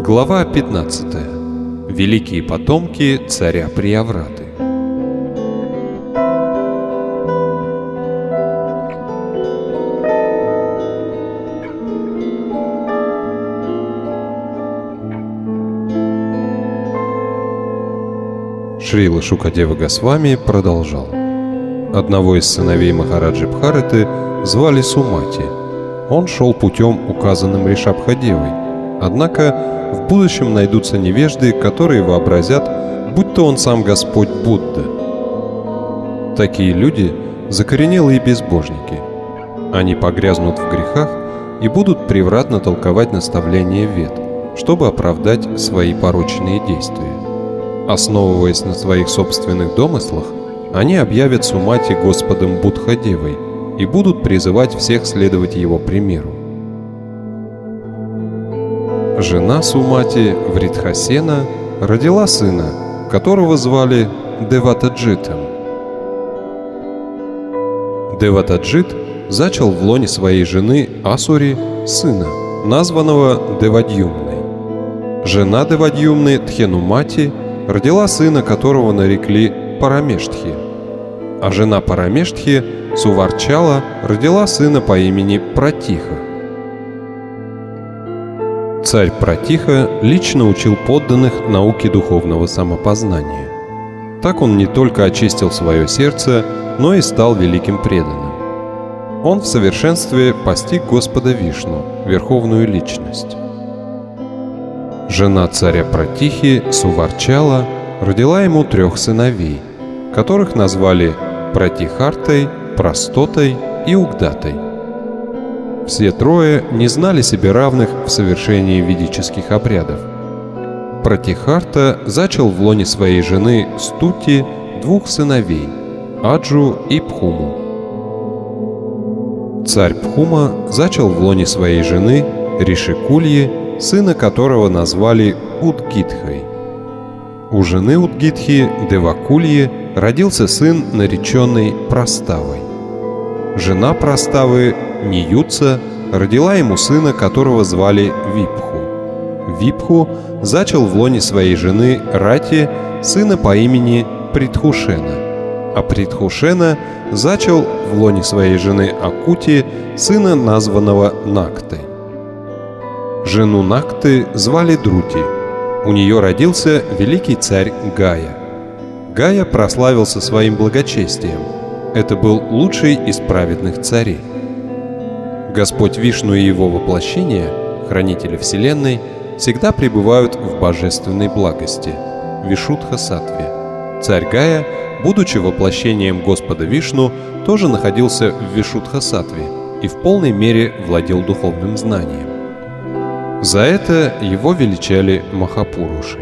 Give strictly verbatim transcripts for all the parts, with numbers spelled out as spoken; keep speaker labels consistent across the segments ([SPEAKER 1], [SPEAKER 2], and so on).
[SPEAKER 1] Глава пятнадцатая. Великие потомки царя Приявраты. Шрила Шукадева Госвами продолжал. Одного из сыновей Махараджи Бхараты звали Сумати. Он шел путем, указанным Ришабхадевой. Однако в будущем найдутся невежды, которые вообразят, будто он сам Господь Будда. Такие люди – закоренелые безбожники. Они погрязнут в грехах и будут превратно толковать наставления Вед, чтобы оправдать свои порочные действия. Основываясь на своих собственных домыслах, они объявят Сумати Господом Будхадевой и будут призывать всех следовать его примеру. Жена Сумати, Вритхасена, родила сына, которого звали Деватаджитом. Деватаджит зачал в лоне своей жены Асури сына, названного Девадьюмной. Жена Девадьюмны, Тхенумати, родила сына, которого нарекли Парамештхи. А жена Парамештхи, Суварчала, родила сына по имени Пратиха. Царь Пратиха лично учил подданных науке духовного самопознания. Так он не только очистил свое сердце, но и стал великим преданным. Он в совершенстве постиг Господа Вишну, верховную личность. Жена царя Пратихи, Суварчала, родила ему трех сыновей, которых назвали Пратихартой, Простотой и Угдатой. Все трое не знали себе равных в совершении ведических обрядов. Пратихарта зачал в лоне своей жены Стути двух сыновей – Аджу и Пхуму. Царь Пхума зачал в лоне своей жены Ришикульи, сына которого назвали Удгитхой. У жены Удгитхи, Девакульи, родился сын, нареченный Проставой. Жена Проставы, Ниюца, родила ему сына, которого звали Випху. Випху зачал в лоне своей жены Рати сына по имени Притхушена, а Притхушена зачал в лоне своей жены Акути сына, названного Нактой. Жену Накты звали Друти. У нее родился великий царь Гая. Гая прославился своим благочестием. Это был лучший из праведных царей. Господь Вишну и его воплощение, хранители Вселенной, всегда пребывают в божественной благости, Вишудха-саттве. Царь Гая, будучи воплощением Господа Вишну, тоже находился в Вишудха-саттве и в полной мере владел духовным знанием. За это его величали Махапурушей.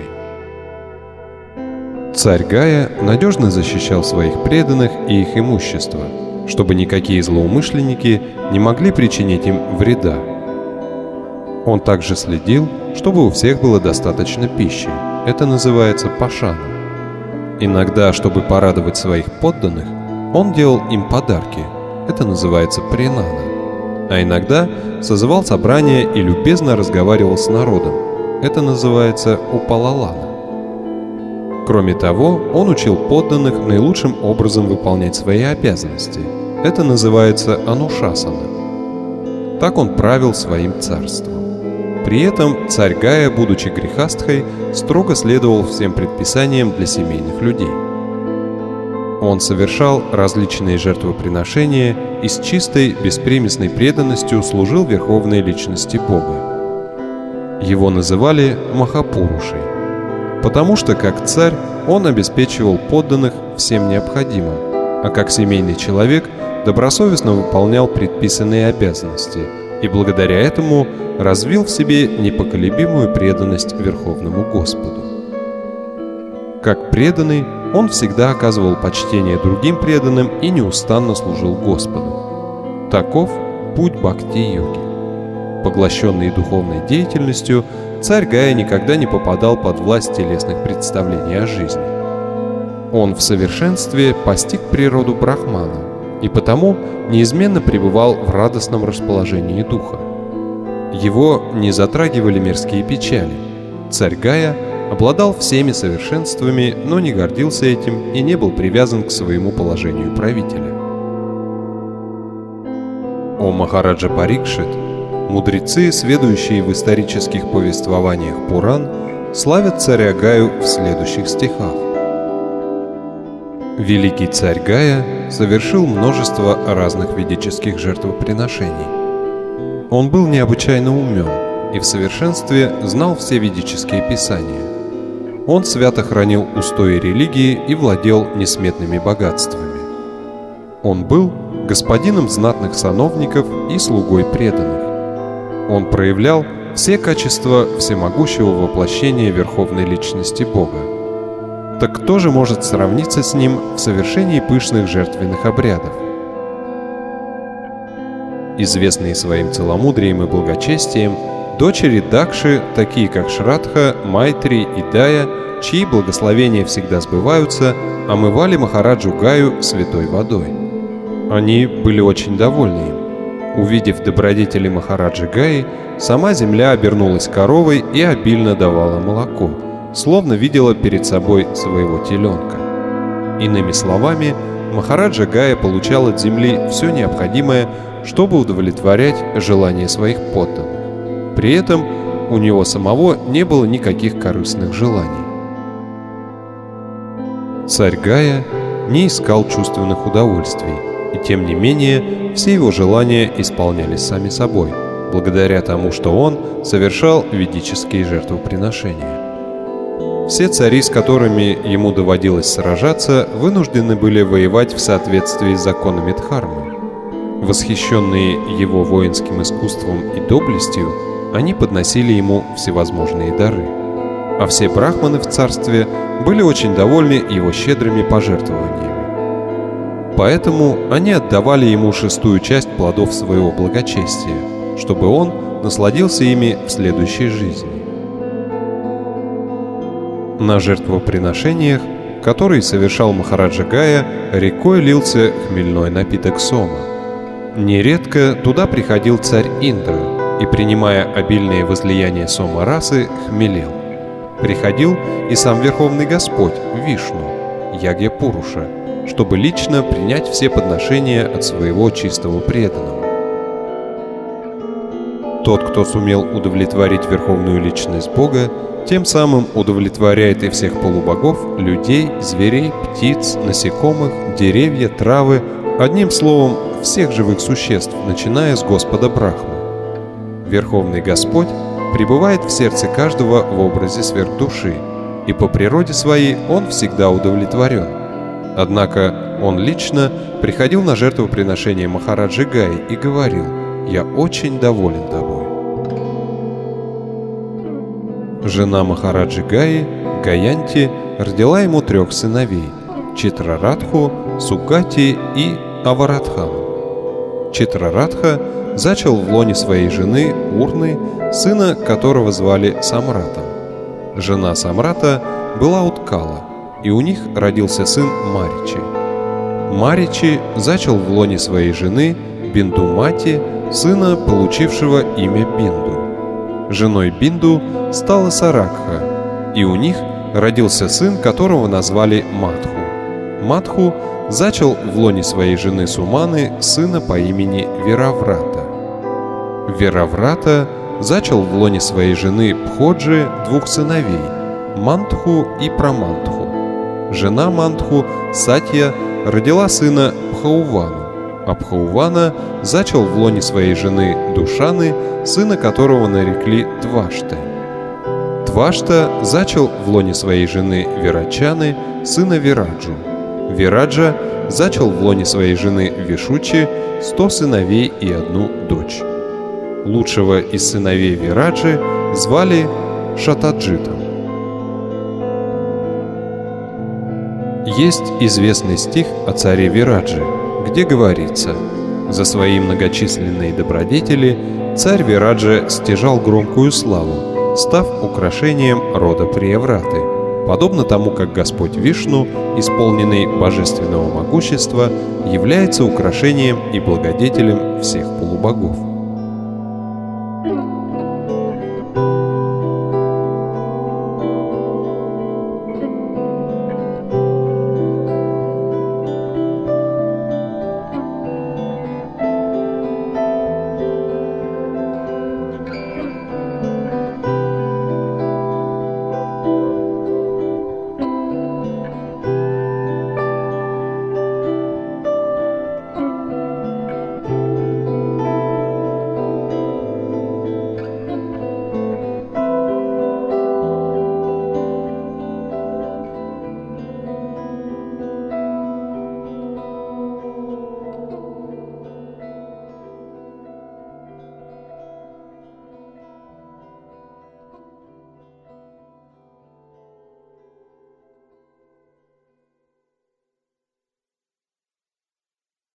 [SPEAKER 1] Царь Гая надежно защищал своих преданных и их имущество, чтобы никакие злоумышленники не могли причинить им вреда. Он также следил, чтобы у всех было достаточно пищи. Это называется пашаном. Иногда, чтобы порадовать своих подданных, он делал им подарки. Это называется принана. А иногда созывал собрание и любезно разговаривал с народом. Это называется упалалана. Кроме того, он учил подданных наилучшим образом выполнять свои обязанности. Это называется анушасана. Так он правил своим царством. При этом царь Гая, будучи грехастхой, строго следовал всем предписаниям для семейных людей. Он совершал различные жертвоприношения и с чистой, беспримесной преданностью служил верховной личности Бога. Его называли Махапурушей, потому что как царь он обеспечивал подданных всем необходимым, а как семейный человек добросовестно выполнял предписанные обязанности и благодаря этому развил в себе непоколебимую преданность Верховному Господу. Как преданный, он всегда оказывал почтение другим преданным и неустанно служил Господу. Таков путь бхакти-йоги. Поглощенный духовной деятельностью, царь Гая никогда не попадал под власть телесных представлений о жизни. Он в совершенстве постиг природу Брахмана и потому неизменно пребывал в радостном расположении духа. Его не затрагивали мирские печали. Царь Гая обладал всеми совершенствами, но не гордился этим и не был привязан к своему положению правителя. О Махараджа Парикшит, мудрецы, сведущие в исторических повествованиях Пуран, славят царя Гаю в следующих стихах. Великий царь Гая совершил множество разных ведических жертвоприношений. Он был необычайно умен и в совершенстве знал все ведические писания. Он свято хранил устои религии и владел несметными богатствами. Он был господином знатных сановников и слугой преданных. Он проявлял все качества всемогущего воплощения Верховной Личности Бога. Так кто же может сравниться с ним в совершении пышных жертвенных обрядов? Известные своим целомудрием и благочестием, дочери Дакши, такие как Шрадха, Майтри и Дая, чьи благословения всегда сбываются, омывали Махараджу Гаю святой водой. Они были очень довольны им. Увидев добродетели Махараджи Гаи, сама земля обернулась коровой и обильно давала молоко, словно видела перед собой своего теленка. Иными словами, Махараджа Гая получал от земли все необходимое, чтобы удовлетворять желания своих подданных. При этом у него самого не было никаких корыстных желаний. Царь Гая не искал чувственных удовольствий, и тем не менее все его желания исполнялись сами собой, благодаря тому, что он совершал ведические жертвоприношения. Все цари, с которыми ему доводилось сражаться, вынуждены были воевать в соответствии с законами Дхармы. Восхищенные его воинским искусством и доблестью, они подносили ему всевозможные дары. А все брахманы в царстве были очень довольны его щедрыми пожертвованиями. Поэтому они отдавали ему шестую часть плодов своего благочестия, чтобы он насладился ими в следующей жизни. На жертвоприношениях, которые совершал Махараджа Гая, рекой лился хмельной напиток сома. Нередко туда приходил царь Индра и, принимая обильные возлияния сома расы, хмелел. Приходил и сам Верховный Господь, Вишну, Ягья Пуруша, чтобы лично принять все подношения от своего чистого преданного. Тот, кто сумел удовлетворить Верховную Личность Бога, тем самым удовлетворяет и всех полубогов, людей, зверей, птиц, насекомых, деревья, травы, одним словом, всех живых существ, начиная с Господа Брахмы. Верховный Господь пребывает в сердце каждого в образе сверхдуши, и по природе своей он всегда удовлетворен. Однако он лично приходил на жертвоприношение Махараджи Гаи и говорил: «Я очень доволен тобой». Жена Махараджи Гаи, Гаянти, родила ему трех сыновей – Читрарадху, Сугати и Аварадхану. Читрарадха зачал в лоне своей жены Урны, сына которого звали Самратом. Жена Самрата была Уткала, и у них родился сын Маричи. Маричи зачал в лоне своей жены Биндумати, сына, получившего имя Бинду. Женой Бинду стала Саракха, и у них родился сын, которого назвали Мадху. Мадху зачал в лоне своей жены Суманы сына по имени Вираврата. Вираврата зачал в лоне своей жены Пходжи двух сыновей – Мантху и Прамантху. Жена Мантху, Сатья, родила сына Пхаувану, а Пхаувана зачал в лоне своей жены Душаны, сына которого нарекли Тваштой. Твашта зачал в лоне своей жены Вирачаны, сына Вираджу. Вираджа зачал в лоне своей жены Вишучи сто сыновей и одну дочь. Лучшего из сыновей Вираджи звали Шатаджитом. Есть известный стих о царе Вираджи, где говорится: «За свои многочисленные добродетели царь Вираджа стяжал громкую славу, став украшением рода Приявраты, подобно тому, как Господь Вишну, исполненный божественного могущества, является украшением и благодетелем всех полубогов».